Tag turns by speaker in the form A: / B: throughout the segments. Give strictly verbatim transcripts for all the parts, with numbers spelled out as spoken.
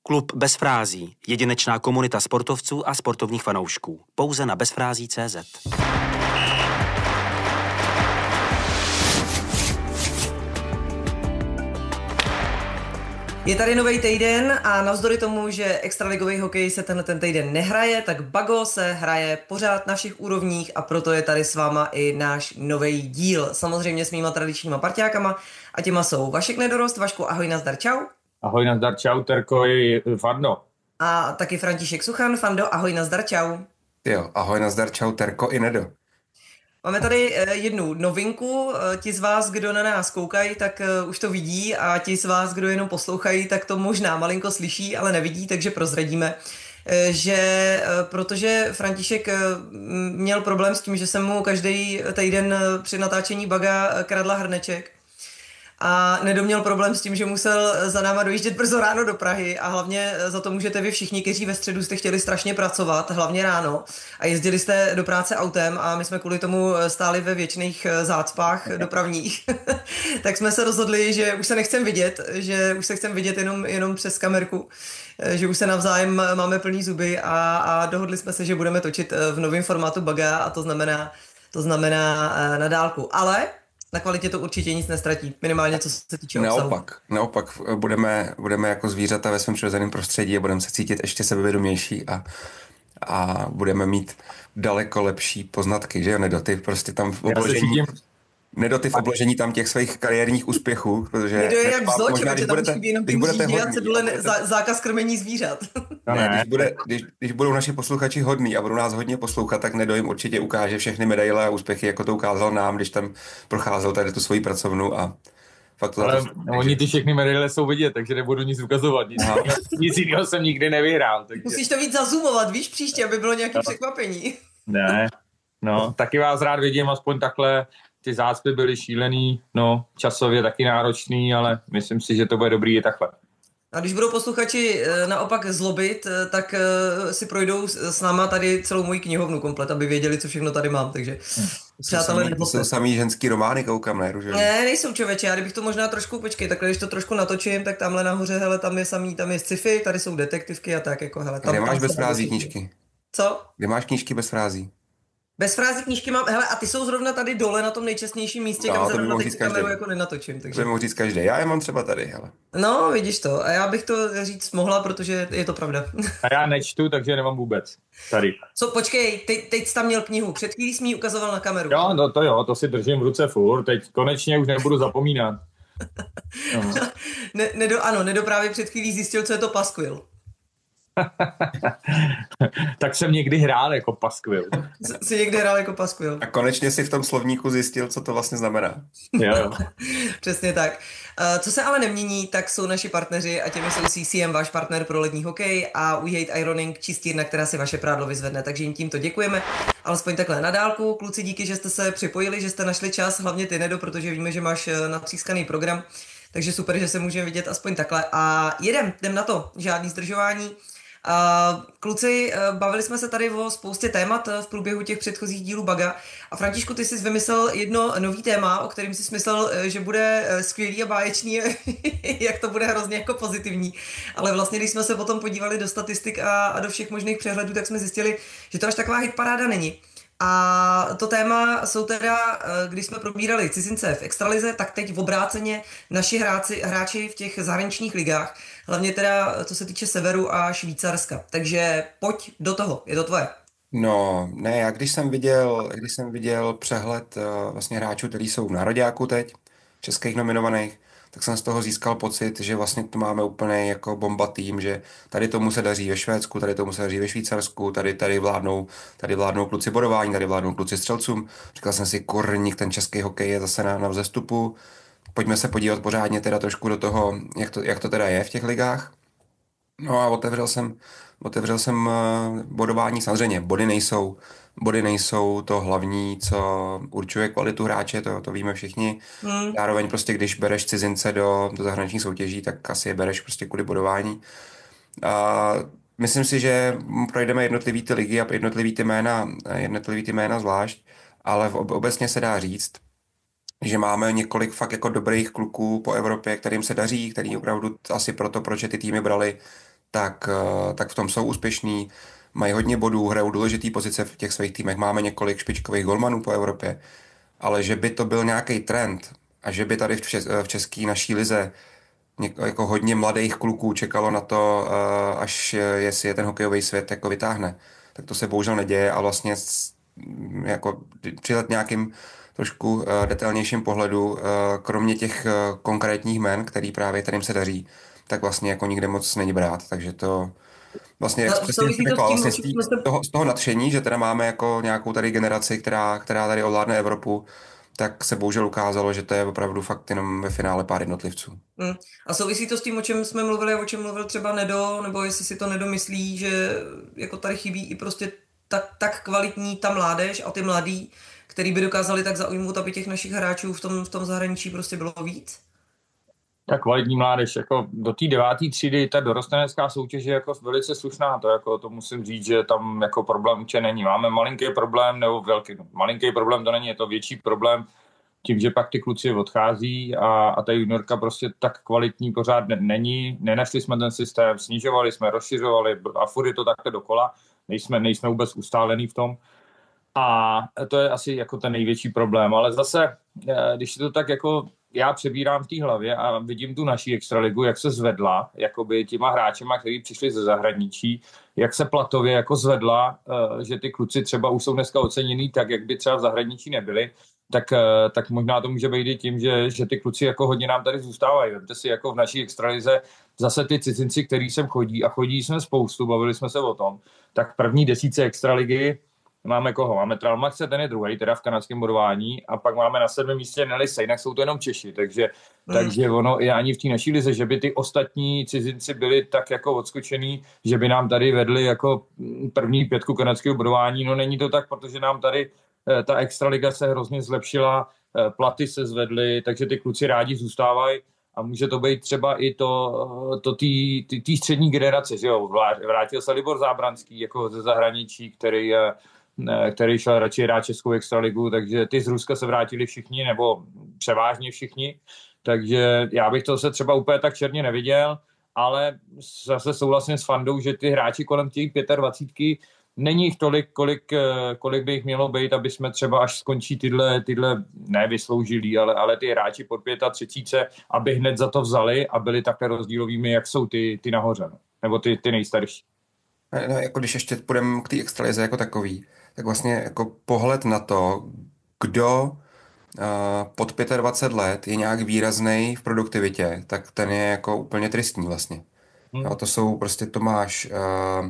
A: Klub Bez frází. Jedinečná komunita sportovců a sportovních fanoušků. Pouze na bezfrází tečka cé zet.
B: Je tady nový týden a navzdory tomu, že extraligový hokej se tenhle ten týden nehraje, tak Bago se hraje pořád na všech úrovních a proto je tady s váma i náš nový díl. Samozřejmě s mýma tradičníma parťákama a těma jsou Vašek Nedorost. Vašku, ahoj, nazdar, čau.
C: Ahoj, nazdar, čau, Terko i Fando.
B: A taky František Suchan. Fando, ahoj, nazdar, čau.
D: Jo, ahoj, nazdar, čau, Terko i Nedo.
B: Máme tady jednu novinku, ti z vás, kdo na nás koukají, tak už to vidí a ti z vás, kdo jenom poslouchají, tak to možná malinko slyší, ale nevidí, takže prozradíme, že protože František měl problém s tím, že jsem mu každý týden při natáčení Baga kradla hrneček, a nedoměl problém s tím, že musel za náma dojíždět brzo ráno do Prahy a hlavně za to můžete vy všichni, kteří ve středu jste chtěli strašně pracovat, hlavně ráno a jezdili jste do práce autem a my jsme kvůli tomu stáli ve věčných zácpách dopravních. Tak jsme se rozhodli, že už se nechcem vidět, že už se chcem vidět jenom, jenom přes kamerku, že už se navzájem máme plný zuby a, a dohodli jsme se, že budeme točit v novém formátu Baga a to znamená, to znamená na dálku. Ale na kvalitě to určitě nic nestratí, minimálně co se týče obsahu.
D: Naopak, naopak budeme, budeme jako zvířata ve svém přirozeném prostředí a budeme se cítit ještě sebevědomější a, a budeme mít daleko lepší poznatky, že jo, Nedo, ty prostě tam v obložení, Nedo, ty v obložení tam těch svých kariérních úspěchů, protože...
B: Nedo je jak vzoč, protože tam budete, chybí jenom tím řídí cedule ne, zá, zákaz krmení zvířat.
D: No ne, když, bude, když, když budou naši posluchači hodní a budou nás hodně poslouchat, tak Nedo jim určitě ukáže všechny medaile a úspěchy, jako to ukázal nám, když tam procházel tady tu svoji pracovnu a fakt to...
C: Ale
D: to,
C: oni ty všechny medaile jsou vidět, takže nebudu nic ukazovat. Nic, nic jiného jsem nikdy nevyhrál. Takže...
B: Musíš to víc zazoomovat, víš, příště, aby bylo nějaké no. překvapení.
C: Ne, no, taky vás rád vidím, aspoň takhle. Ty zácpy byly šílený, no, časově taky náročný, ale myslím si, že to bude dobrý i takhle.
B: A když budou posluchači naopak zlobit, tak si projdou s náma tady celou moji knihovnu komplet, aby věděli, co všechno tady mám, takže
D: hmm. přátelé To jsou samý ženský romány, koukám, ne? Růže?
B: Ne, nejsou, člověče, já kdybych to možná trošku, počkej, takhle když to trošku natočím, tak tamhle nahoře, hele, tam je samý, tam je sci-fi, tady jsou detektivky a tak, jako, hele. Tam,
D: Kde máš
B: tam
D: bez frází knížky?
B: Co?
D: Kde máš knížky bez frází?
B: Bez frází knížky mám, hele, a ty jsou zrovna tady dole na tom nejčastnějším místě,
D: no,
B: kam zrovna teď kameru jako nenatočím. Takže...
D: To by mohl říct každý, já je mám třeba tady, hele.
B: No, vidíš to, a já bych to říct mohla, protože je to pravda.
C: A já nečtu, takže nemám vůbec tady.
B: Co, počkej, teď, teď jsi tam měl knihu, před chvílí jsi mi ji ukazoval na kameru.
C: Jo, no to jo, to si držím v ruce furt, teď konečně už nebudu zapomínat.
B: No. ne, nedo, ano, Nedo právě před chvílí zjistil, co je to paskvil.
C: Tak jsem někdy hrál jako paskvil.
B: Jsi někdy hrál jako paskvil.
D: A konečně si v tom slovníku zjistil, co to vlastně znamená.
C: Jo, jo.
B: Přesně tak. Co se ale nemění, tak jsou naši partneři a těmi jsou C C M, váš partner pro lední hokej, a We Hate Ironing, čistírna, která si vaše prádlo vyzvedne. Takže jim tímto děkujeme. Alespoň takhle na dálku. Kluci, díky, že jste se připojili, že jste našli čas, hlavně ty, Nedo, protože víme, že máš natřískaný program. Takže super, že se můžeme vidět aspoň takhle. A jedem, jdem na to. Žádný zdržování. Uh, kluci, uh, bavili jsme se tady o spoustě témat v průběhu těch předchozích dílů Baga a Františku, ty jsi vymyslel jedno nový téma, o kterém jsi myslel, že bude skvělý a báječný, jak to bude hrozně jako pozitivní, ale vlastně, když jsme se potom podívali do statistik a, a do všech možných přehledů, tak jsme zjistili, že to až taková hitparáda není. A to téma jsou teda, když jsme probírali cizince v extralize, tak teď v obráceně naši hráči, hráči v těch zahraničních ligách, hlavně teda co se týče Severu a Švýcarska. Takže pojď do toho, je to tvoje.
D: No, ne, já když jsem viděl, když jsem viděl přehled uh, vlastně hráčů, kteří jsou v nároďáku teď, českých nominovaných, tak jsem z toho získal pocit, že vlastně tu máme úplně jako bomba tým, že tady tomu se daří ve Švédsku, tady tomu se daří ve Švýcarsku, tady, tady, vládnou, tady vládnou kluci bodování, tady vládnou kluci střelcům. Říkal jsem si, kurník, ten český hokej je zase na, na vzestupu. Pojďme se podívat pořádně teda trošku do toho, jak to, jak to teda je v těch ligách. No a otevřel jsem, otevřel jsem bodování, samozřejmě body nejsou, body nejsou to hlavní, co určuje kvalitu hráče, to, to víme všichni. Hmm. Zároveň prostě, když bereš cizince do, do zahraničních soutěží, tak asi je bereš prostě kvůli bodování. A myslím si, že projdeme jednotlivý ty ligy a jednotlivý ty jména, jednotlivý ty jména zvlášť, ale obecně se dá říct, že máme několik fakt jako dobrých kluků po Evropě, kterým se daří, který opravdu asi proto, proč ty týmy brali, tak, uh, tak v tom jsou úspěšní, mají hodně bodů, hrajou důležitý pozice v těch svých týmech, máme několik špičkových golmanů po Evropě, ale že by to byl nějaký trend a že by tady v, čes, v české naší lize něko, jako hodně mladých kluků čekalo na to, uh, až jestli je ten hokejový svět jako vytáhne, tak to se bohužel neděje a vlastně jako přidat nějakým trošku uh, detailnějším pohledu, uh, kromě těch uh, konkrétních jmen, který právě kterým se daří, tak vlastně jako nikde moc není brát, takže to vlastně, jak přesně řekla, vlastně z, tý, z, toho, z toho nadšení, že teda máme jako nějakou tady generaci, která, která tady ovládne Evropu, tak se bohužel ukázalo, že to je opravdu fakt jenom ve finále pár jednotlivců.
B: Hmm. A souvisí to s tím, o čem jsme mluvili, o čem mluvil třeba Nedo, nebo jestli si to Nedo myslí, že jako tady chybí i prostě tak, tak kvalitní ta mládež a ty mladí, který by dokázali tak zaujmout, aby těch našich hráčů v tom, v tom zahraničí prostě bylo víc?
C: Tak kvalitní mládež, jako do té deváté třídy ta dorostenecká soutěž je jako velice slušná, to jako to musím říct, že tam jako problém určitě není. Máme malinký problém, nebo velký, no, malinký problém to není, je to větší problém tím, že pak ty kluci odchází a, a ta juniorka prostě tak kvalitní pořád ne, není. Nenašli jsme ten systém, snižovali jsme, rozšiřovali a furt je to takhle dokola, nejsme, nejsme vůbec ustálený v tom. A to je asi jako ten největší problém, ale zase, když to tak jako já přebírám v té hlavě a vidím tu naší extraligu, jak se zvedla, jakoby těma hráčema, kteří přišli ze zahraničí, jak se platově jako zvedla, že ty kluci třeba už jsou dneska oceněný tak, jak by třeba v zahraničí nebyli, tak, tak možná to může být i tím, že, že ty kluci jako hodně nám tady zůstávají. Vemte si jako v naší extralize zase ty cizinci, který sem chodí a chodí jsme spoustu, bavili jsme se o tom, tak první desíce extraligy máme koho? Máme Tralmaxe, ten je druhý, teda v kanadském bodování, a pak máme na sedmém místě Nelise, jinak jsou to jenom Češi, takže, mm. takže ono je ani v té naší lize, že by ty ostatní cizinci byli tak jako odskočený, že by nám tady vedli jako první pětku kanadského bodování, no není to tak, protože nám tady ta extraliga se hrozně zlepšila, platy se zvedly, takže ty kluci rádi zůstávají a může to být třeba i to, to té střední generace, že jo, vrátil se Libor Zábranský jako ze zahraničí, který který šel radši hrát českou extraligu, takže ty z Ruska se vrátili všichni, nebo převážně všichni, takže já bych to se třeba úplně tak černě neviděl, ale zase souhlasím s Fandou, že ty hráči kolem těch dvacítky pět není jich tolik, kolik, kolik by jich mělo být, aby jsme třeba až skončí tyhle, tyhle nevysloužilí, ale, ale ty hráči pod třicet pět, aby hned za to vzali a byli takhle rozdílovými, jak jsou ty, ty nahoře, no. Nebo ty, ty nejstarší.
D: No, jako když ještě půjdeme k té extralize jako takový, tak vlastně jako pohled na to, kdo uh, pod dvacet pět let je nějak výraznej v produktivitě, tak ten je jako úplně tristní vlastně. Hmm. No, to jsou prostě Tomáš, uh,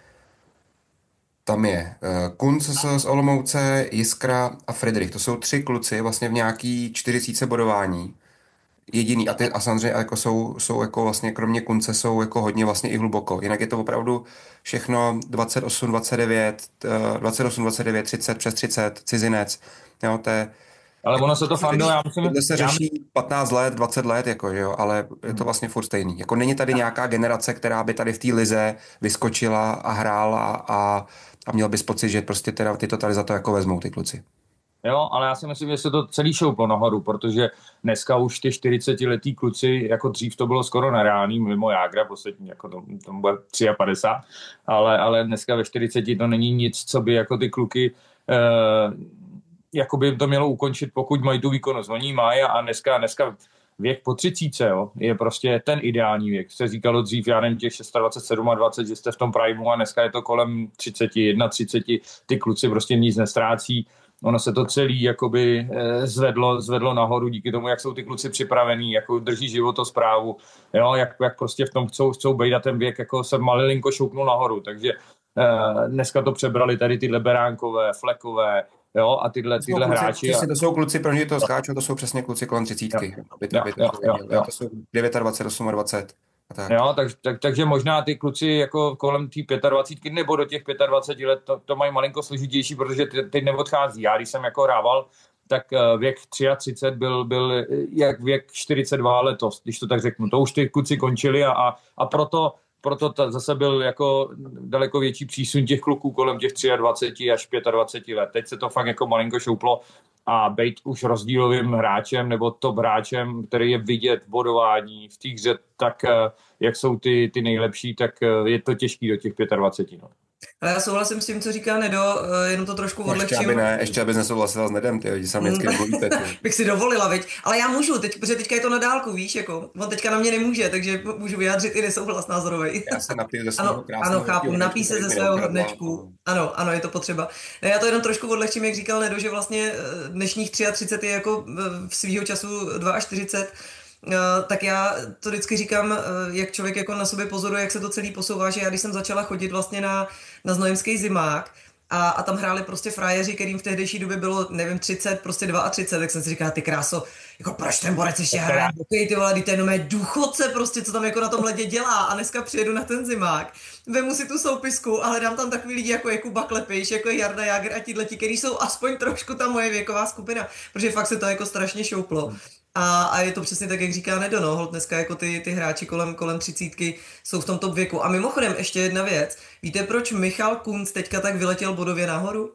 D: tam je uh, Kunc z, z Olomouce, Jiskra a Friedrich. To jsou tři kluci vlastně v nějaký čtyřicítce bodování. Jediný, a, ty, a samozřejmě jako jsou, jsou jako vlastně kromě Kunce jsou jako hodně vlastně i hluboko. Jinak je to opravdu všechno dvacet osm, dvacet devět, dvacet osm, dvacet devět, třicet, přes třicet, cizinec. Jo, to je,
C: ale ono se to Fando, já myslím...
D: Tohle se řeší patnáct let, dvacet let, jako, jo, ale je to vlastně furt stejný. Jako není tady nějaká generace, která by tady v té lize vyskočila a hrála a, a měl bys pocit, že prostě teda ty to tady za to jako vezmou ty kluci.
C: Jo, ale já si myslím, že se to celý šouplo nahoru, protože dneska už ty čtyřicetiletí kluci, jako dřív to bylo skoro nereálný, mimo Jágra, poslední, jako to, to bude padesát tři, ale, ale dneska ve čtyřiceti to není nic, co by jako ty kluky, eh, jako by to mělo ukončit, pokud mají tu výkonnost. Oni mají a dneska, dneska věk po třicítce, jo, je prostě ten ideální věk. Se říkalo dřív, já nevím, těch dvacet šest, dvacet sedm, že jste v tom primu a dneska je to kolem třicet jedna, třicet, ty kluci prostě nic nestrácí. Ono se to celý jakoby zvedlo, zvedlo nahoru díky tomu, jak jsou ty kluci připravení, jako drží životosprávu, jo, jak, jak prostě v tom chcou, chcou být a ten věk jako se malilinko šoupnul nahoru, takže eh, dneska to přebrali tady tyhle Beránkové, Flekové, jo, a tyhle, tyhle
D: kluci,
C: hráči.
D: A... To jsou kluci, pro ně to skáčou, to jsou přesně kluci kolem třicítky. To jsou dvacet devět, dvacet osm. Tak.
C: Jo, tak, tak, takže možná ty kluci jako kolem té dvacítky pět nebo do těch dvacet pět let to, to mají malinko složitější, protože teď neodchází. Já když jsem jako hrával, tak věk třicet tři byl, byl jak věk čtyřicet dva letos, když to tak řeknu. To už ty kluci končili a, a, a proto proto ta, zase byl jako daleko větší přísun těch kluků kolem těch dvacet tři až dvacet pět let. Teď se to fakt jako malinko šouplo a být už rozdílovým hráčem nebo top hráčem, který je vidět v bodování v té hře, tak jak jsou ty, ty nejlepší, tak je to těžký do těch dvacet pět. No.
B: Ale já souhlasím s tím, co říká Nedo, jenom to trošku odlehčím.
D: Ještě aby ne, ještě abys nesouhlasila s Nedem, ty lidi sami vždycky dovolíte.
B: Bych si dovolila, veď. Ale já můžu, teď, protože teďka je to na dálku, víš, jako, on teďka na mě nemůže, takže můžu vyjádřit i nesouhlas názorovej.
D: Já se napiju ze svého krásného.
B: Ano, chápu, napij se ze svého hrnečku. Ano, ano, je to potřeba. Já to jenom trošku odlehčím, jak říkal Nedo, že vlastně dnešních třicet tři je jako v svýho času čtyřicet dva. Uh, tak já to vždycky říkám, uh, jak člověk jako na sobě pozoruje, jak se to celý posouvá, že já když jsem začala chodit vlastně na, na znojemský zimák a, a tam hráli prostě frajeři, kterým v tehdejší době bylo, nevím, třicet, prostě třicet dva, tak jsem si říkala, ty kráso, jako proč ten borec ještě hraje hokej, ty vole, ty ten mé důchodce prostě, co tam jako na tom ledě dělá a dneska přijedu na ten zimák, vemu si tu soupisku a hledám tam takový lidi jako Jakub Baklepiš, jako Jarda Jágr a tíhleti, který jsou aspoň trošku ta moje věková skupina, protože fakt se to jako strašně šouplo. A, a je to přesně tak, jak říká Nedo, no, holt dneska jako ty, ty hráči kolem, kolem třicítky jsou v tom top věku. A mimochodem ještě jedna věc, víte, proč Michal Kunc teďka tak vyletěl bodově nahoru?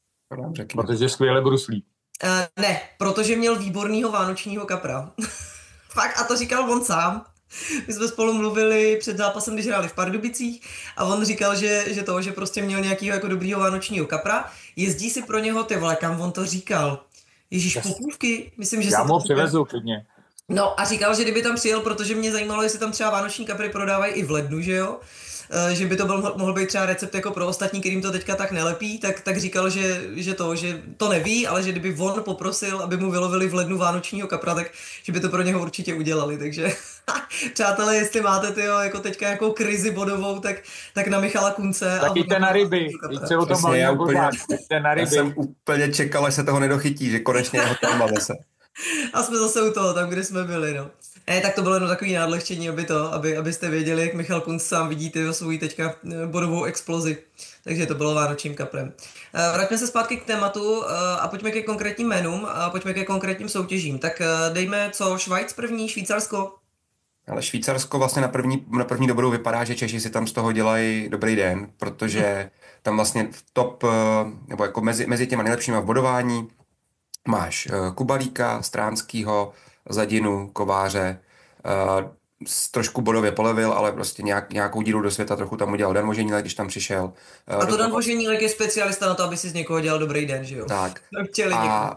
C: Protože skvěle bruslí.
B: Uh, ne, protože měl výbornýho vánočního kapra. Fakt, a to říkal on sám. My jsme spolu mluvili před zápasem, když hráli v Pardubicích a on říkal, že, že to, že prostě měl nějakýho jako dobrýho vánočního kapra, jezdí si pro něho, ty vole, kam on to říkal? Ježíš, yes. Popůvky? Myslím, že
C: já mu přivezu klidně.
B: No a říkal, že kdyby tam přijel, protože mě zajímalo, jestli tam třeba vánoční kapry prodávají i v lednu, že jo? E, že by to byl, mohl být třeba recept jako pro ostatní, kterým to teďka tak nelepí, tak, tak říkal, že, že to, že to neví, ale že kdyby on poprosil, aby mu vylovili v lednu vánočního kapra, tak že by to pro něho určitě udělali, takže přátelé, jestli máte tyjo, jako teďka jako krizi bodovou, tak, tak na Michala Kunce.
C: Tak jděte na ryby, jděte o tom
D: já, úplně,
C: na ryby.
D: Já jsem úplně čekal, až se toho nedochytí, že konečně jeho téma zase.
B: A jsme zase u toho, tam, kde jsme byli, no. Ne, tak to bylo jenom takový nádlehčení, aby to, aby, abyste věděli, jak Michal Kunc sám vidíte svou teďka bodovou explozi. Takže to bylo vánočním kaprem. Vraťme se zpátky k tématu a pojďme ke konkrétním jménům a pojďme ke konkrétním soutěžím. Tak dejme co, Švajc první, Švýcarsko?
D: Ale Švýcarsko vlastně na první, na první dobrou vypadá, že Češi si tam z toho dělají dobrý den, protože tam vlastně v top, nebo jako mezi, mezi těma nejlepšíma v bodování máš Kubalíka, Stránskýho, Zadinu, Kováře, trošku bodově polevil, ale prostě nějak, nějakou díru do světa trochu tam udělal Dan Voženílek, když tam přišel.
B: A to Dan Voženílek je specialista na to, aby si z někoho dělal dobrý den, že jo?
D: Tak. A,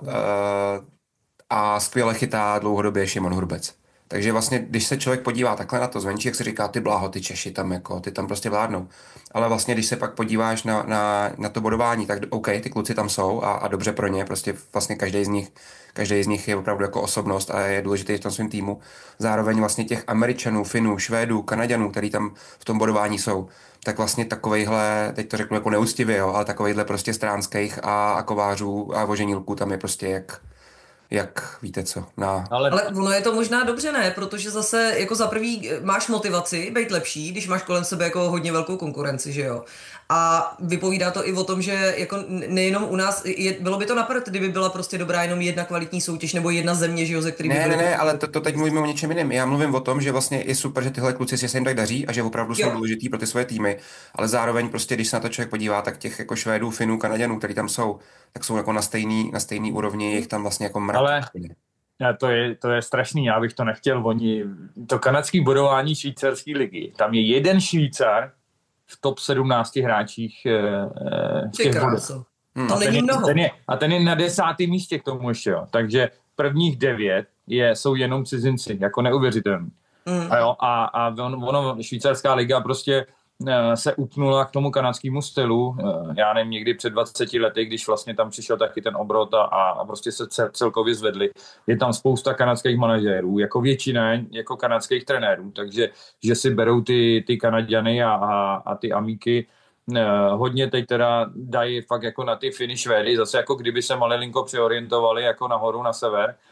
D: a skvěle chytá dlouhodobě Šimon Hurbec. Takže vlastně, když se člověk podívá takhle na to zvenčí, jak se říká, ty bláho, ty Češi tam jako, ty tam prostě vládnou. Ale vlastně, když se pak podíváš na, na, na to bodování, tak OK, ty kluci tam jsou a, a dobře pro ně, prostě vlastně každý z nich, každý z nich je opravdu jako osobnost a je důležitý v tom svém týmu. Zároveň vlastně těch Američanů, Finů, Švédů, Kanaďanů, který tam v tom bodování jsou, tak vlastně takovejhle, teď to řeknu jako neústivě, jo, ale takovejhle prostě Stránských a, a Kovářů a Voženílků tam je prostě jak... Jak víte co? Na...
B: Ale... Ale ono je to možná dobře, ne? Protože zase jako za prvý máš motivaci být lepší, když máš kolem sebe jako hodně velkou konkurenci, že jo? A vypovídá to i o tom, že jako nejenom u nás, je, bylo by to napřed, kdyby byla prostě dobrá jenom jedna kvalitní soutěž nebo jedna země, že jo, ze který by
D: Ne,
B: byly...
D: ne, ne, ale to, to teď mluvíme o něčem jiném. Já mluvím o tom, že vlastně je super, že tyhle kluci si se jim tak daří a že opravdu jo. jsou důležitý pro ty svoje týmy, ale zároveň prostě, když se na to člověk podívá, tak těch jako Švédů, Finů, Kanaďanů, který tam jsou, tak jsou jako na stejný, na stejný úrovni, jich tam vlastně jako mrak.
C: Ale... To je, to je strašný, já bych to nechtěl. Oni, to kanadský bodování švýcarské ligy, tam je jeden Švýcar v top sedmnácti hráčích v těch bodech.
B: Hmm. To není mnoho.
C: Ten je, a ten je na desátém místě k tomu ještě, jo. Takže prvních devět je, jsou jenom cizinci, jako neuvěřitelný. Hmm. A, jo, a, a on, ono, švýcarská liga prostě se upnula k tomu kanadskému stylu, já nevím, někdy před dvaceti lety, když vlastně tam přišel taky ten obrot a, a prostě se celkově zvedli. Je tam spousta kanadských manažérů, jako většina jako kanadských trenérů, takže že si berou ty, ty Kanaďany a, a, a ty Amíky, hodně teď teda dají fakt jako na ty Finy, Švédy, zase jako kdyby se malilinko přeorientovali jako nahoru na sever.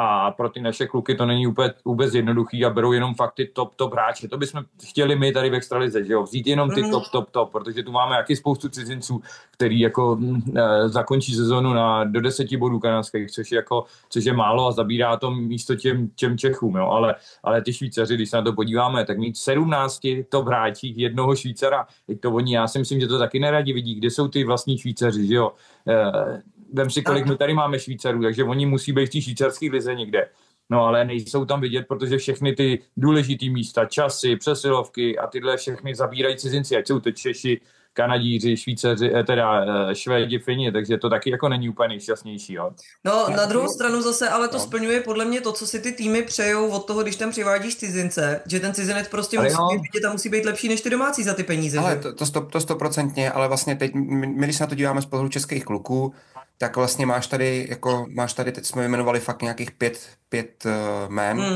C: a pro ty naše kluky to není úplně, vůbec jednoduchý a berou jenom fakt ty top, top hráče. To bychom chtěli my tady v extralize, že jo, vzít jenom ty top, top, top, protože tu máme jaký spoustu cizinců, který jako e, zakončí sezonu na do deseti bodů kanadských, což je jako, což je málo a zabírá to místo těm, těm Čechům, jo, ale, ale ty Švýcaři, když se na to podíváme, tak mít sedmnácti top hráčích jednoho Švýcara, teď to oni, já si myslím, že to taky neradi vidí, kde jsou ty vlastní Švýcaři, že jo. E, vem si, kolik my tady máme Švýcarů, takže oni musí být v té švýcarské lize někde. No ale nejsou tam vidět, protože všechny ty důležitý místa, časy, přesilovky a tyhle všechny zabírají cizinci, ať jsou to Češi, Kanadíři, Švýcaři, teda Švédi, Fini, takže to taky jako není úplně nejšťastnější. Jo.
B: No na druhou stranu zase, ale to no. splňuje podle mě to, co si ty týmy přejou od toho, když tam přivádíš cizince, že ten cizinec prostě ale musí no. být vidět a musí být lepší než ty domácí za ty peníze.
D: Ale to, to, sto, to stoprocentně, ale vlastně teď, my, my když se na to díváme z pohledu českých kluků, tak vlastně máš tady, jako máš tady, teď jsme jmenovali fakt nějakých pět, pět uh, men hmm.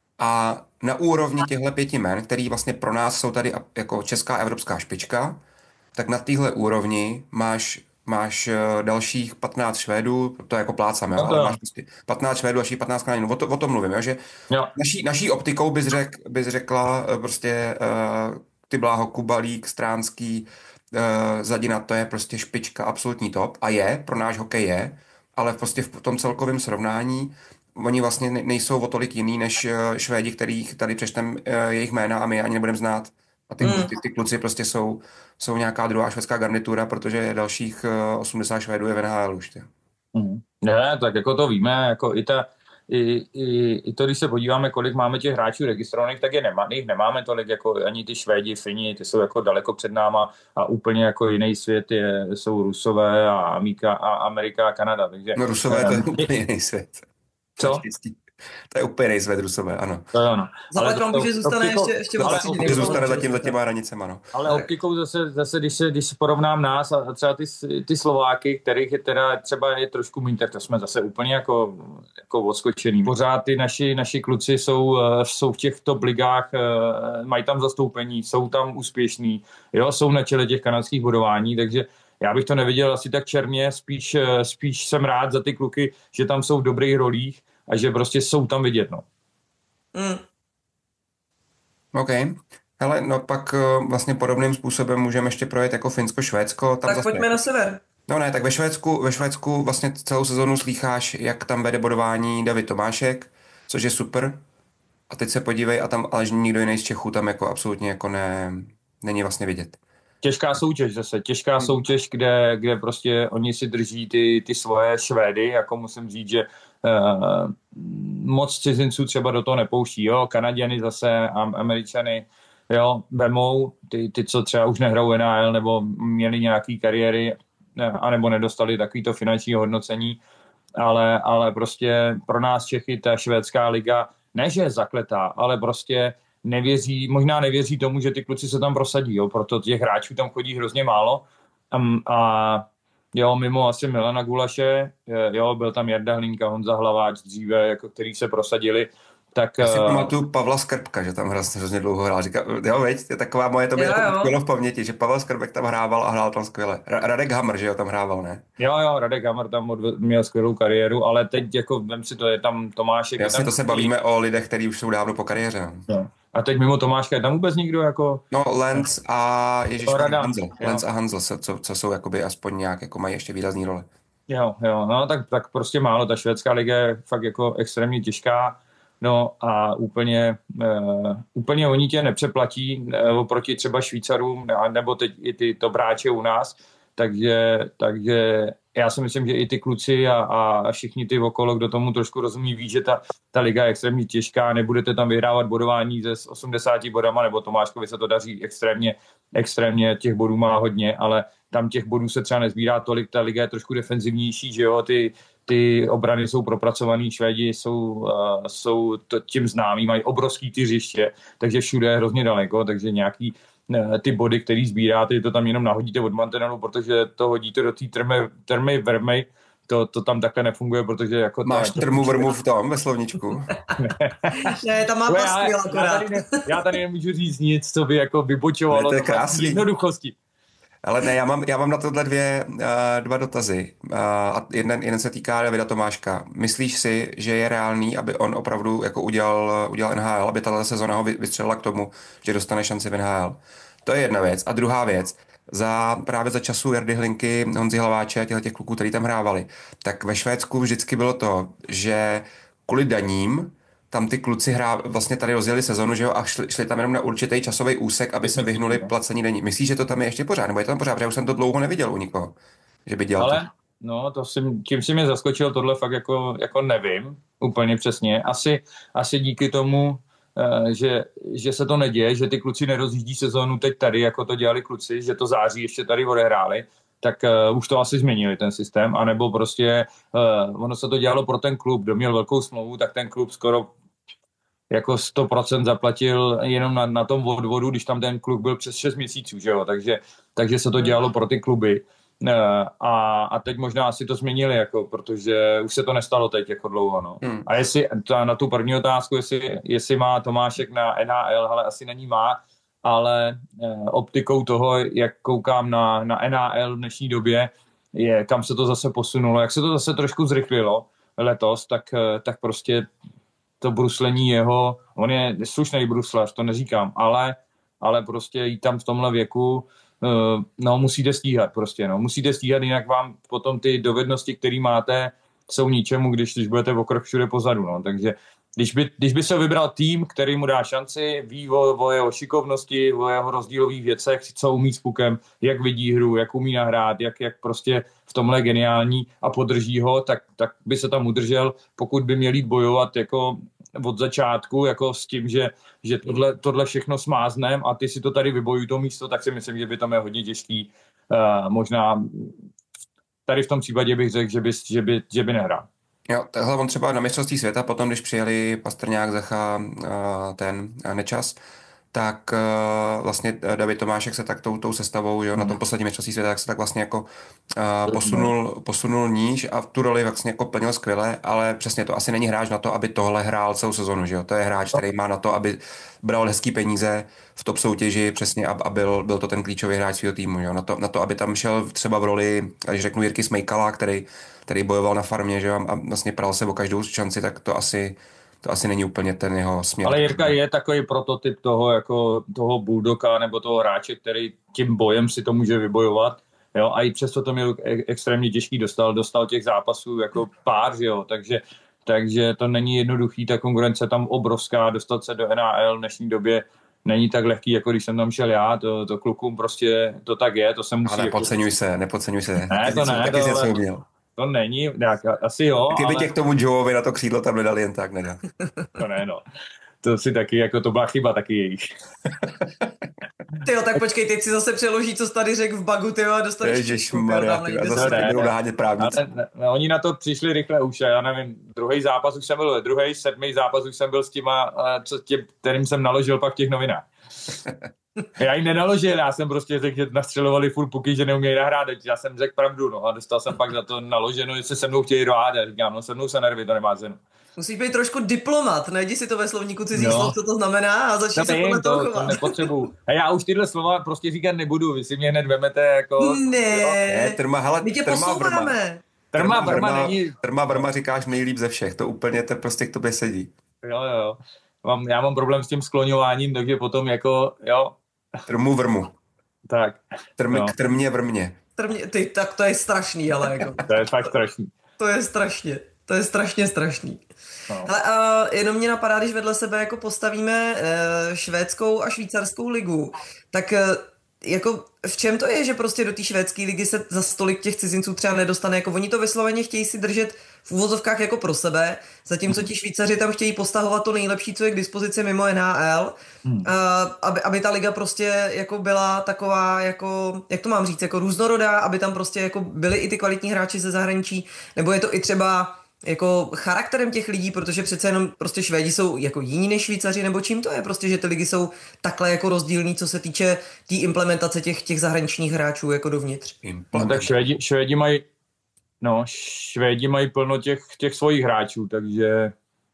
D: a na úrovni těchto pěti men, který vlastně pro nás jsou tady jako česká evropská špička, tak na téhle úrovni máš, máš uh, dalších patnáct Švédů, to je jako plácám, jo, ale máš prostě patnáct Švédů, dalších patnáct Kanadů, o, to, o tom mluvím, jo, že jo. Naší, naší optikou bys, řek, bys řekla uh, prostě uh, ty Bláho, Kubalík, Stránský, Uh, Zadina, to je prostě špička, absolutní top a je, pro náš hokej je, ale prostě v tom celkovém srovnání oni vlastně nejsou o tolik jiný než uh, Švédi, kterých tady přečtem uh, jejich jména a my ani nebudeme znát a ty, mm. ty, ty kluci prostě jsou, jsou nějaká druhá švédská garnitura, protože dalších uh, osmdesát Švédů je v N H L už.
C: Mm. Ne, tak jako to víme, jako i ta I, i, I to, když se podíváme, kolik máme těch hráčů registrovaných, tak je nemá, jich nemáme tolik, jako ani ty Švédi, Fini, ty jsou jako daleko před náma a úplně jako jiný svět je, jsou Rusové a, Amíka, a Amerika a Kanada. Takže,
D: no Rusové to je úplně jiný svět.
C: Co?
D: To je úplně nejsvět Rusové, ano.
C: To je ono.
B: Ale to může zůstane optikou, ještě, ještě
D: ale optikou zůstane zatím za těma hranicema, no.
C: Ale optikou zase, zase když, se, když se porovnám nás a třeba ty, ty Slováky, kterých je teda třeba je trošku méně, tak to jsme zase úplně jako, jako odskočený. Pořád ty naši, naši kluci jsou, jsou v těch top ligách, mají tam zastoupení, jsou tam úspěšní, jo, jsou na čele těch kanadských bodování, takže já bych to neviděl asi tak černě, spíš, spíš jsem rád za ty kluky, že tam jsou v dobrých rolích a že prostě jsou tam vidět, no.
B: Mm.
D: OK. Hele, no pak vlastně podobným způsobem můžeme ještě projet jako Finsko-Švédsko. Tam
B: tak
D: zase...
B: pojďme na sever.
D: No ne, tak ve Švédsku, ve Švédsku vlastně celou sezonu slýcháš, jak tam vede bodování David Tomášek, což je super. A teď se podívej, a tam ale nikdo jiný z Čechů tam jako absolutně jako ne, není vlastně vidět.
C: Těžká soutěž zase, těžká soutěž, kde, kde prostě oni si drží ty, ty svoje Švédy, jako musím říct, že uh, moc cizinců třeba do toho nepouští, jo, Kanaděny zase, Američany, jo, vemou, ty, ty, co třeba už nehrajou N H L, nebo měli nějaký kariéry, anebo nedostali takovýto finanční hodnocení, ale, ale prostě pro nás Čechy ta švédská liga, ne, že je zakletá, ale prostě nevěří, možná nevěří tomu, že ty kluci se tam prosadí, jo, proto těch hráčů tam chodí hrozně málo a, a jo, mimo asi Milana Gulaše, jo, byl tam Jarda Hlinka, Honza Hlaváč dříve, jako který se prosadili, tak...
D: Já si pamatuju Pavla Skrbka, že tam hrozně, hrozně dlouho hrál. Říká, jo, veď, je taková moje, to by bylo v paměti, že Pavel Skrbek tam hrával a hrál tam skvěle. Radek Hamr, že jo, tam hrával, ne?
C: Jo, jo, Radek Hamr tam odv- měl skvělou kariéru, ale teď jako, vem si to, je tam Tomášek.
D: Jasně,
C: tam...
D: to se bavíme o lidech, kteří už jsou dávno po kariéře.
C: No. A teď mimo Tomáška je tam vůbec nikdo jako...
D: No, Lenz a Ježíš Hanzel. Lenz a Hanzel, co, co jsou jakoby aspoň nějak, jako mají ještě výrazný role. Jo,
C: jo, no tak, tak prostě málo. Ta švédská liga je fakt jako extrémně těžká. No a úplně, uh, úplně oni tě nepřeplatí uh, oproti třeba Švýcarům, nebo teď i ty topráče u nás. Takže, takže já si myslím, že i ty kluci a, a všichni ty okolo, kdo tomu trošku rozumí, ví, že ta, ta liga je extrémně těžká, nebudete tam vyhrávat bodování ze osmdesáti bodama, nebo Tomáškovi se to daří extrémně, extrémně, těch bodů má hodně, ale tam těch bodů se třeba nezbírá tolik, ta liga je trošku defenzivnější, že jo, ty, ty obrany jsou propracovaný, Švédi jsou, uh, jsou to tím známí, mají obrovský ty hřiště, takže všude je hrozně daleko, takže nějaký ty body, který sbíráte, to tam jenom nahodíte od mantinelu, protože to hodíte do té termy, termy vermy, to, to tam takhle nefunguje, protože jako...
D: Máš
C: ta,
D: termu vermu v tom, ve slovníčku?
B: Ne, tam má paskvěl akorát.
C: Já tady, ne, já tady nemůžu říct nic, co by jako vybočovalo
D: to je krásný.
C: jednoduchosti.
D: Ale ne, já mám, já mám na tohle dvě, uh, dva dotazy. Uh, a jeden, jeden se týká Davida Tomáška. Myslíš si, že je reálný, aby on opravdu jako udělal, udělal N H L, aby tato sezona ho vy- vystřelila k tomu, že dostane šanci v N H L? To je jedna věc. A druhá věc, za, právě za času Jardy Hlinky, Honzy Hlaváče a těch kluků, kteří tam hrávali, tak ve Švédsku vždycky bylo to, že kvůli daním tam ty kluci hrá, vlastně tady rozjeli sezonu, že jo, a šli, šli tam jenom na určitý časový úsek, aby se vyhnuli placení daní. Myslíš, že to tam je ještě pořád, nebo je to tam pořád? Protože já už jsem to dlouho neviděl u nikoho, že by dělal.
C: Ale,
D: to.
C: no, to si, tím si mě zaskočil, tohle fakt jako, jako nevím úplně přesně. Asi, asi díky tomu, uh, že, že se to neděje, že ty kluci nerozjíždí sezónu teď tady, jako to dělali kluci, že to září ještě tady odehráli, tak uh, už to asi změnili ten systém, anebo prostě uh, ono se to dělalo pro ten klub, kdo měl velkou smlouvu, tak ten klub skoro jako sto procent zaplatil jenom na, na tom odvodu, když tam ten klub byl přes šest měsíců, že jo, takže, takže se to dělalo pro ty kluby. A, a teď možná asi to změnili, jako, protože už se to nestalo teď jako dlouho. No. Hmm. A jestli ta, na tu první otázku, jestli, jestli má Tomášek na N H L, hele, asi na ní má, ale eh, optikou toho, jak koukám na, na N H L v dnešní době, je, kam se to zase posunulo, jak se to zase trošku zrychlilo letos, tak, tak prostě to bruslení jeho, on je slušný bruslař, to neříkám, ale, ale prostě jít tam v tomhle věku, no musíte stíhat prostě, no musíte stíhat, jinak vám potom ty dovednosti, které máte, jsou ničemu, když, když budete o krok všude pozadu, no, takže když by, když by se vybral tým, který mu dá šanci, ví o, o jeho šikovnosti, o jeho rozdílových věcech, co umí s pukem, jak vidí hru, jak umí nahrát, jak, jak prostě v tomhle je geniální a podrží ho, tak, tak by se tam udržel, pokud by měl jít bojovat jako od začátku, jako s tím, že, že tohle, tohle všechno smáznem a ty si to tady vybojují to místo, tak si myslím, že by to bylo hodně těžký. Uh, možná tady v tom případě bych řekl, že by, že by, že by nehrál.
D: Jo, tohle on třeba na mistrovství světa, potom když přijeli Pastrňák, Zacha, ten Nečas, tak uh, vlastně David Tomášek se tak tou, tou sestavou, jo, mm. na tom posledním mistrovství světa, tak se tak vlastně jako uh, posunul, posunul níž a v tu roli vlastně jako plnil skvěle, ale přesně to asi není hráč na to, aby tohle hrál celou sezonu, že jo, to je hráč, který má na to, aby bral hezký peníze v top soutěži, přesně a, a byl, byl to ten klíčový hráč svého týmu, jo, na to, na to, aby tam šel třeba v roli, když řeknu Jirky Smejkala, který, který bojoval na farmě, že jo, a vlastně pral se o každou šanci, tak to asi To asi není úplně ten jeho směr.
C: Ale Jirka je takový prototyp toho, jako toho bulldoga nebo toho hráče, který tím bojem si to může vybojovat. Jo? A i přesto to měl extrémně těžký, dostal, dostal těch zápasů jako pár, jo? Takže, takže to není jednoduchý, ta konkurence tam obrovská, dostat se do N H L v dnešní době není tak lehký, jako když jsem tam šel já, to, to klukům prostě to tak je, to se musí...
D: Ale nepodceňuj jako... se, nepodceňuj se.
C: Ne, to ne,
D: taky
C: to, ale...
D: měl.
C: To není, tak, asi jo,
D: Taky by
C: ale...
D: tě k tomu Joeovi na to křídlo tam nedali jen tak, nedá.
C: To ne, no. To si taky, jako to byla chyba taky jejich.
B: Tyjo, tak počkej, teď si zase přeloží, co jsi tady řekl v bagu, tyjo, a dostaneš...
D: Ježišmarja, a zase ne, budou nahánět právníci.
C: Ne, ne, oni na to přišli rychle už, já nevím, druhý zápas už jsem byl, druhý, sedmý zápas už jsem byl s těma, co tě, kterým jsem naložil pak v těch novinách. Já ji nenaložil, já jsem prostě řekl, že nastřelovali furt puky, že neumějí nahrát, já jsem řekl pravdu, no, a dostal jsem pak za to naloženo, že se se mnou chtějí dohádat, říkám, no se mnou se nervy, to nemá cenu.
B: Musíš být trošku diplomat, najdi si to ve slovníku cizích no. slov, co to znamená a začni se podle toho chovat.
C: To nepotřebuju. A já už tyhle slova prostě říkat nebudu, vy si mě hned vemete jako...
B: Ne,
D: ne trma, hele,
B: my tě
D: trma
B: poslouváme.
C: Trma vrma není...
D: Trma vrma říkáš nejlíp ze všech, to úplně te prostě k tobě sedí.
C: Jo, jo, mám, já mám problém s tím skloňováním, takže potom jako, jo...
D: Trmu vrmu.
C: Tak.
D: Trm, no. K trmě vrmě.
B: Trmě, ty, tak to je strašný, ale jako.
C: To je fakt strašný.
B: To je strašně, to je strašně strašný.
C: No.
B: Ale uh, jenom mě napadá, když vedle sebe jako postavíme uh, švédskou a švýcarskou ligu, tak uh, jako v čem to je, že prostě do té švédské ligy se za stolik těch cizinců třeba nedostane, jako oni to vysloveně chtějí si držet v úvozovkách jako pro sebe, zatímco ti Švýcaři tam chtějí postahovat to nejlepší, co je k dispozici mimo N H L, hmm. uh, aby, aby ta liga prostě jako byla taková, jako, jak to mám říct, jako různorodá, aby tam prostě jako byli i ty kvalitní hráči ze zahraničí, nebo je to i třeba jako charakterem těch lidí, protože přece jenom prostě Švédi jsou jako jiní než Švýcaři, nebo čím to je prostě, že ty ligy jsou takhle jako rozdílný, co se týče té tý implementace těch, těch zahraničních hráčů jako dovnitř.
C: No tak Švédi, Švédi mají no, Švédi mají plno těch, těch svojich hráčů, takže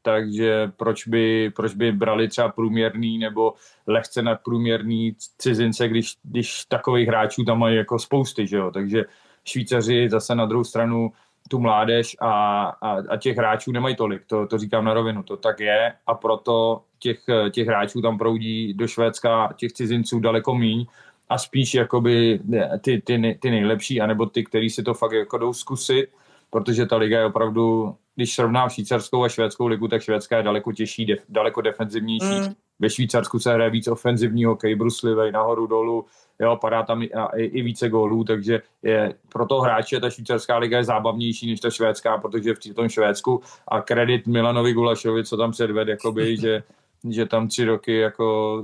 C: takže proč by, proč by brali třeba průměrný nebo lehce nadprůměrný cizince, když, když takových hráčů tam mají jako spousty, že jo, takže Švýcaři zase na druhou stranu tu mládež a, a, a těch hráčů nemají tolik, to, to říkám na rovinu, to tak je a proto těch, těch hráčů tam proudí do Švédska, těch cizinců daleko míň a spíš jakoby ty, ty, ty nejlepší, anebo ty, kteří si to fakt jako jdou zkusit, protože ta liga je opravdu, když srovnám švýcarskou a švédskou ligu, tak švédská je daleko těžší, def, daleko defenzivnější. Mm. Ve Švýcarsku se hraje víc ofenzivní hokej, bruslivej, nahoru, dolů, jo, padá tam i, i, i více gólů, takže je, pro toho hráče ta švýcarská liga je zábavnější než ta švédská, protože v tom Švédsku a kredit Milanovi Gulašovi, co tam předved, jakoby, že, že tam tři roky jako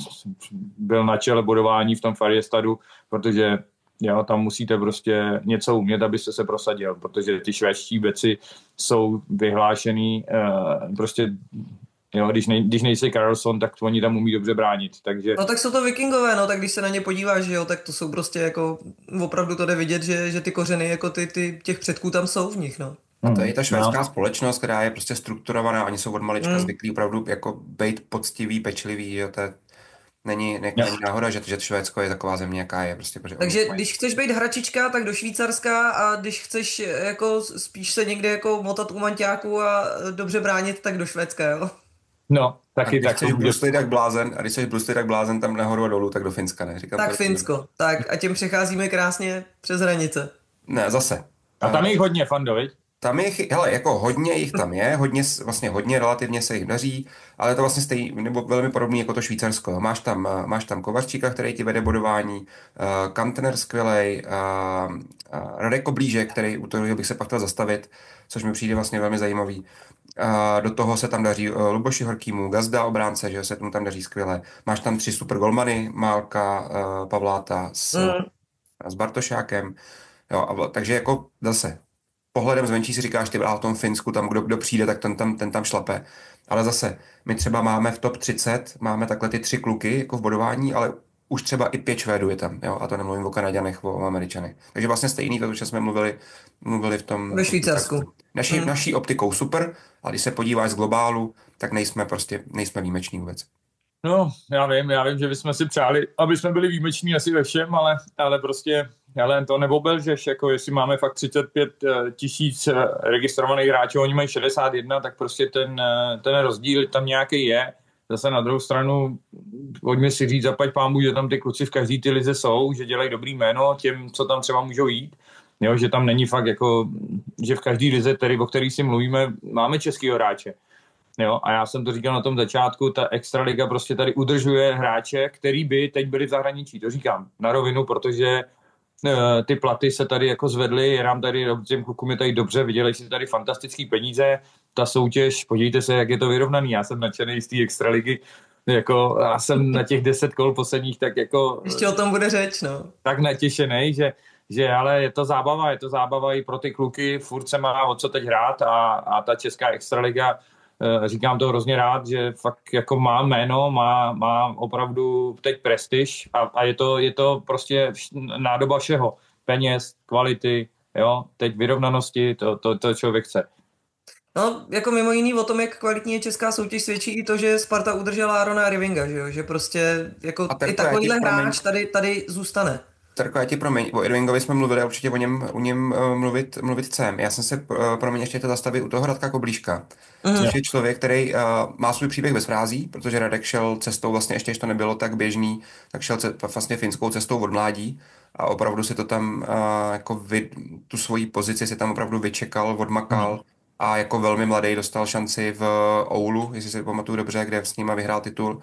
C: byl na čele bodování v tom Färjestadu, protože jo, tam musíte prostě něco umět, abyste se prosadil, protože ty švédští beci jsou vyhlášený uh, prostě, jo, když, nej, když nejsi Karlsson, tak oni tam umí dobře bránit, takže...
B: No tak jsou to vikingové, no, tak když se na ně podíváš, že jo, tak to jsou prostě jako, opravdu to jde vidět, že, že ty kořeny jako ty, ty těch předků tam jsou v nich, no.
D: A to je ta švédská no. společnost, která je prostě strukturovaná, oni jsou od malička mm. zvyklí opravdu jako být poctivý, pečlivý, jo, to je... Není, ne, není náhoda, že, že Švédsko je taková země, jaká je. Prostě,
B: takže když chceš být hračička, tak do Švýcarska a když chceš jako spíš se někde jako motat u manťáku a dobře bránit, tak do Švédska, jo?
C: No, taky tak.
D: Když chceš tak blázen, a když chceš bruslit tak blázen tam nahoru a dolů, tak do Finska, ne? Říkám,
B: tak Finsko, ne. Tak a tím přecházíme krásně přes hranice.
D: Ne, zase.
C: A tam je jich hodně, Fando, viď?
D: Tam je, hele, jako hodně jich tam je, hodně, vlastně hodně relativně se jich daří, ale je to vlastně stejný, nebo velmi podobný jako to Švýcarsko. Máš tam, máš tam Kovačíka, který ti vede bodování, uh, Kantner skvělej, uh, uh, Radek Koblížek, který, u toho bych se pak chtěl zastavit, což mi přijde vlastně velmi zajímavý. Uh, do toho se tam daří uh, Luboši Horkýmu, Gazda obránce, že se mu tam daří skvěle. Máš tam tři super golmany, Málka, uh, Pavláta s, mm. s Bartošákem. Jo, a, takže jako zase pohledem zvenčí si říkáš, ty v tom Finsku, tam kdo, kdo přijde, tak ten tam, ten tam šlape. Ale zase, my třeba máme v top třicet, máme takhle ty tři kluky jako v bodování, ale už třeba i pět Švédů je tam, jo, a to nemluvím o Kanaďanech, o Američanech. Takže vlastně stejný, to, že jsme mluvili, mluvili v tom...
B: Ve Švýcarsku.
D: Naší, hmm. naší optikou super, ale když se podíváš z globálu, tak nejsme prostě, nejsme výjimeční vůbec.
C: No, já vím, já vím, že bychom si přáli, aby jsme byli výjimeční asi ve všem, ale, ale prostě, ale to neobelžeš, jako jestli máme fakt třicet pět tisíc registrovaných hráčů, oni mají šedesát jedna, tak prostě ten, ten rozdíl tam nějaký je. Zase na druhou stranu, pojďme si říct, zaplať pánbůh, že tam ty kluci v každý ty lize jsou, že dělají dobrý jméno těm, co tam třeba můžou jít. Jo, že tam není fakt jako, že v každý lize, tedy, o který si mluvíme, máme českýho hráče. Jo, a já jsem to říkal na tom začátku, ta extraliga prostě tady udržuje hráče, který by teď byli v zahraničí, to říkám na rovinu, protože uh, ty platy se tady jako zvedly, je nám tady, těm klukům je tady dobře, vydělají si tady fantastický peníze, ta soutěž, podívejte se, jak je to vyrovnaný, já jsem nadšený z té extraligy, jako já jsem na těch deset kol posledních tak jako...
B: Ještě o tom bude řeč, no.
C: Tak natěšenej, že že ale je to zábava, je to zábava i pro ty kluky, furt se má o co teď hrát a, a ta česká extraliga, říkám to hrozně rád, že fakt jako má jméno, má, má opravdu teď prestiž a, a je, to, je to prostě nádoba všeho, peněz, kvality, jo, teď vyrovnanosti, to, to, to člověk chce.
B: No, jako mimo jiný o tom, jak kvalitní je česká soutěž, svědčí i to, že Sparta udržela Arona Rivinga, že jo, že prostě jako i takovýhle hráč tady, tady zůstane.
D: Terko, já ti promiň, o Irvingovi jsme mluvili a určitě o něm, o něm uh, mluvit, mluvit chcem. Já jsem se, uh, promiň, ještě to zastavit u toho Radka Koblížka, uh-huh. což je člověk, který uh, má svůj příběh bez frází, protože Radek šel cestou, vlastně ještě, když to nebylo tak běžný, tak šel ce, vlastně finskou cestou od mládí a opravdu si to tam, uh, jako vy, tu svoji pozici si tam opravdu vyčekal, odmakal uh-huh. a jako velmi mladý dostal šanci v Oulu, jestli si pamatuju dobře, kde s nima vyhrál titul.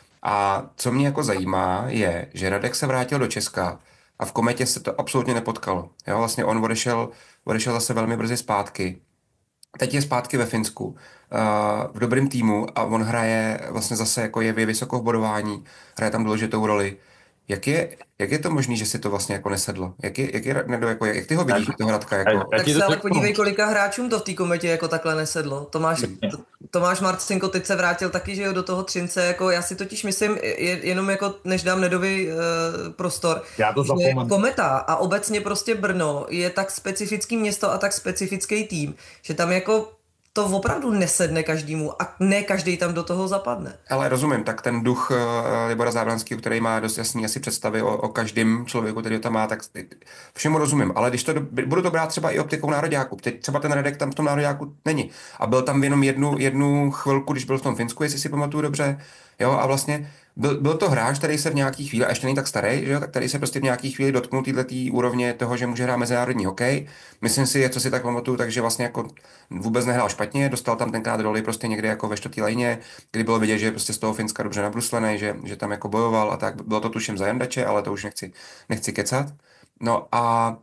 D: A co mě jako zajímá je, že Radek se vrátil do Česka a v Kometě se to absolutně nepotkalo. Jo, vlastně on odešel, odešel zase velmi brzy zpátky. Teď je zpátky ve Finsku, uh, v dobrém týmu a on hraje vlastně zase jako je vysoko v bodování, hraje tam důležitou roli. Jak je, jak je to možné, že si to vlastně jako nesedlo? Jak, je, jak, je, nebo jako, jak ty ho vidíš, toho Radka? Jako?
B: Tak se ale podívej, kolika hráčům to v té Kometě jako takhle nesedlo. Tomáš, Tomáš Marcinko teď se vrátil taky, že jo, do toho Třince. Jako já si totiž myslím, je, jenom jako než dám Nedovi uh, prostor,
C: já to
B: že Kometa a obecně prostě Brno je tak specifický město a tak specifický tým, že tam jako to opravdu nesedne každému a ne každý tam do toho zapadne.
D: Ale rozumím, tak ten duch uh, Libora Zábranského, který má dost jasný asi představy o, o každém člověku, který ho tam má, tak všemu rozumím. Ale když to do, budu to brát třeba i optikou nároďáku, teď třeba ten Radek tam v tom nároďáku není. A byl tam jenom jednu, jednu chvilku, když byl v tom Finsku, jestli si pamatuju dobře. Jo, a vlastně byl, byl to hráč, který se v nějaký chvíli, a ještě není tak starý, že jo, tak který se prostě v nějaký chvíli dotknul této úrovně toho, že může hrát mezinárodní hokej. Myslím si, co si tak pamatuju, takže vlastně jako vůbec nehrál špatně, dostal tam tenkrát roli prostě někde jako ve čtvrtý lajně, kdy bylo vidět, že je prostě z toho Finska dobře nabruslený, že, že tam jako bojoval a tak. Bylo to tuším za Jandače, ale to už nechci, nechci kecat. No a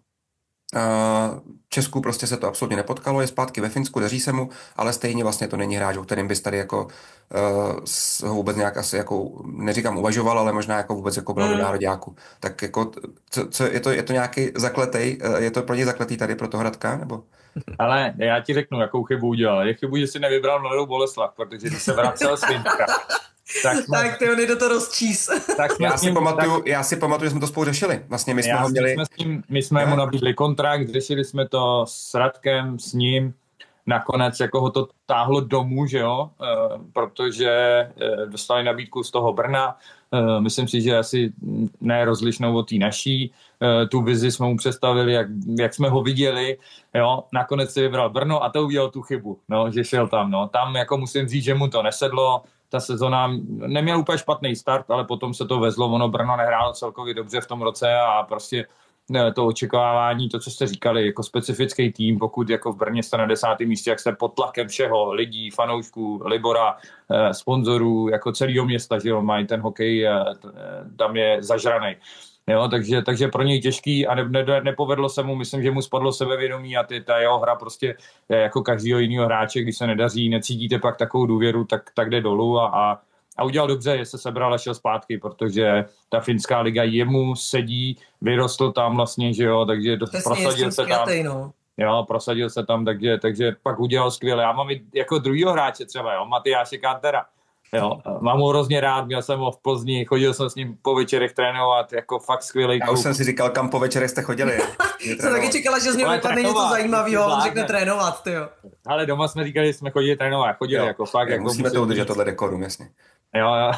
D: Uh, Česku prostě se to absolutně nepotkalo, je zpátky ve Finsku, daří se mu, ale stejně vlastně to není hráč, o kterým bys tady jako uh, ho vůbec nějak asi jako, neříkám uvažoval, ale možná jako vůbec jako byl do nároďáku. Tak jako, co, co, je to, je to nějaký zakletej, je to pro něj zakletý tady pro toho Radka, nebo?
C: Ale já ti řeknu, jakou chybu udělal. Je chybu, že si nevybral Mladou Boleslav, protože když se vracel z Finska,
B: tak, jsme, tak ty on jde to rozčíst.
C: Tak
D: já, si
C: ním,
D: pamatuju,
C: tak,
D: já si pamatuju, že jsme to spolu řešili. Vlastně my jsme
C: já,
D: ho měli...
C: Jsme, s ním, my jsme mu nabídli kontrakt, řešili jsme to s Radkem, s ním. Nakonec jako ho to táhlo domů, že jo, e, protože e, dostali nabídku z toho Brna. E, myslím si, že asi ne rozlišnou od té naší. E, tu vizi jsme mu představili, jak, jak jsme ho viděli. Jo. Nakonec si vybral Brno a to udělal tu chybu, no, že šel tam. No. Tam jako musím říct, že mu to nesedlo. Ta sezona neměl úplně špatný start, ale potom se to vezlo. Ono Brno nehrálo celkově dobře v tom roce a prostě to očekávání, to, co jste říkali, jako specifický tým, pokud jako v Brně jste na desátém místě, jak jste pod tlakem všeho, lidí, fanoušků, Libora, eh, sponzorů, jako celého města, že jo, mají ten hokej, eh, tam je zažranej. Jo, takže, takže pro něj těžký a ne, ne, nepovedlo se mu, myslím, že mu spadlo sebevědomí a ty, ta jeho hra prostě jako každého jiného hráče, když se nedaří, necítíte pak takovou důvěru, tak, tak jde dolů a, a A udělal dobře, že se sebral a šel zpátky, protože ta finská liga jemu sedí, vyrostl tam vlastně, že jo, takže to, prosadil se tam.
B: No.
C: Jo, prosadil se tam, takže, takže pak udělal skvěle. Já mám i jako druhýho hráče třeba, jo, Matyáše Kantera. Jo, mám ho hrozně rád, měl jsem ho v Plzni, chodil jsem s ním po večerech trénovat, jako fakt skvělý.
D: Já už jsem si říkal, kam po večerech jste chodili.
B: Jsem taky čekala, že z něho vypadne něco zajímavého, on řekne trénovat, tyjo.
C: Ale doma jsme říkali, že jsme chodili trénovat, chodili jo, jako fakt. Jako
D: musíme to udržet, tohle dekorum, jasně.
C: Jo, jo.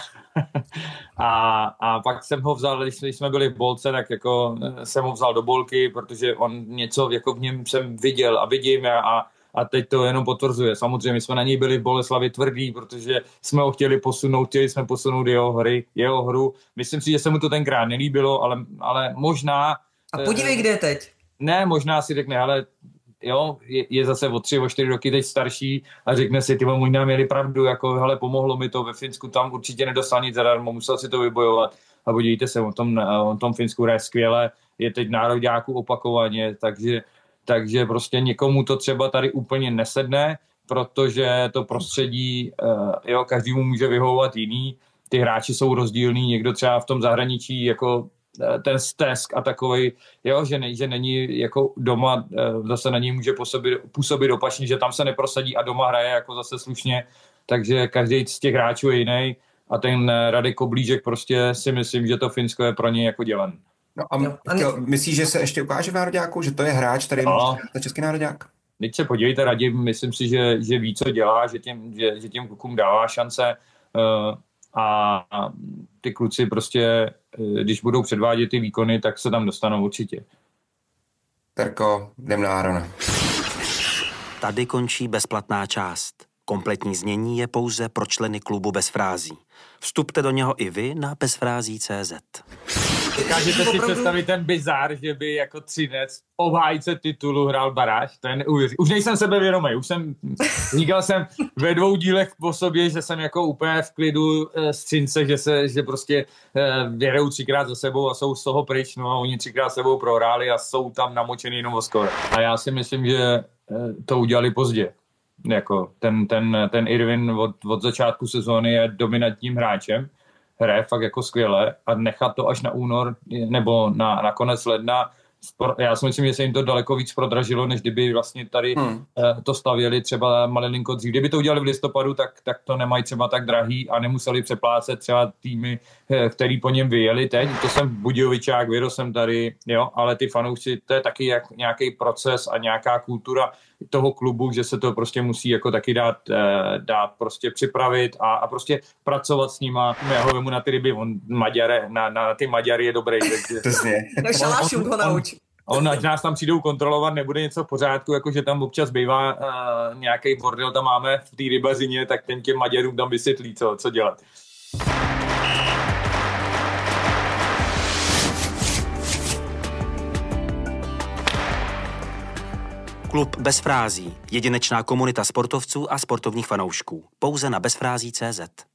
C: a, a pak jsem ho vzal, když jsme byli v Bolce, tak jako jsem ho vzal do Bolky, protože on něco jako v něm jsem viděl a vidím a, a teď to jenom potvrzuje. Samozřejmě my jsme na něj byli v Boleslavi tvrdí, protože jsme ho chtěli posunout, chtěli jsme posunout jeho hry, jeho hru. Myslím si, že se mu to tenkrát nelíbilo, ale, ale možná...
B: A podívej, kde je teď.
C: Ne, možná si řekne, ale jo, je, je zase o tři, o čtyři roky teď starší a řekne si, ty možná měli pravdu, jako hele, pomohlo mi to ve Finsku, tam určitě nedostal nic zadarmo, musel si to vybojovat a podívejte se, on tom, on tom Finsku hraje skvěle, je teď nároďáku opakovaně, takže, takže prostě někomu to třeba tady úplně nesedne, protože to prostředí, jo, každému může vyhovovat jiný, ty hráči jsou rozdílní, někdo třeba v tom zahraničí jako ten stesk a takovej, jo, že, ne, že není jako doma, zase na něj může působit, působit opačně, že tam se neprosadí a doma hraje jako zase slušně, takže každý z těch hráčů je jiný a ten Radek Koblížek prostě si myslím, že to Finsko je pro něj jako dělen.
D: No a jo, chtěl, myslíš, že se ještě ukáže v nároďáku, že to je hráč, který no. může na český nároďák?
C: Teď se podívejte, Radim, myslím si, že, že ví, co dělá, že těm, že, že těm klukům dává šance uh, a ty kluci prostě, když budou předvádět ty výkony, tak se tam dostanou určitě.
D: Terko, jdem na Arona.
A: Tady končí bezplatná část. Kompletní znění je pouze pro členy klubu Bez frází. Vstupte do něho i vy na bezfrází tečka cé zet.
C: Dokážete si představit ten bizár, že by jako Třinec obhájce titulu hrál baráž? To je neuvěřitelné. Už nejsem sebevědomý, už jsem, říkal jsem ve dvou dílech po sobě, že jsem jako úplně v klidu z Třince, že se, že prostě věrou třikrát za sebou a jsou z toho pryč, no a oni třikrát sebou prohráli a jsou tam namočený jenom o skoro. A já si myslím, že to udělali pozdě. Jako ten, ten, ten Irvin od, od začátku sezóny je dominantním hráčem, hraje fakt jako skvěle a nechat to až na únor nebo na, na konec ledna, já si myslím, že se jim to daleko víc prodražilo, než kdyby vlastně tady hmm. to stavěli třeba malinko dřív. Kdyby to udělali v listopadu, tak, tak to nemají třeba tak drahý a nemuseli přeplácet třeba týmy, který po něm vyjeli teď. To jsem Budějovičák, vyrostl jsem tady, jo, ale ty fanoušci, to je taky jak nějaký proces a nějaká kultura toho klubu, že se to prostě musí jako taky dát, dát prostě připravit a, a prostě pracovat s nima. Já ho vemu na ty ryby, on Maďare, na, na ty Maďary je dobrý. Takže...
B: Na šalášům ho nauč.
C: On, ať nás tam přijdou kontrolovat, nebude něco v pořádku, jakože tam občas bývá uh, nějaký bordel, tam máme v té rybařině, tak ten těm Maďarům tam vysvětlí, co, co dělat.
A: Klub Bez frází. Jedinečná komunita sportovců a sportovních fanoušků. Pouze na bezfrází tečka cé zet.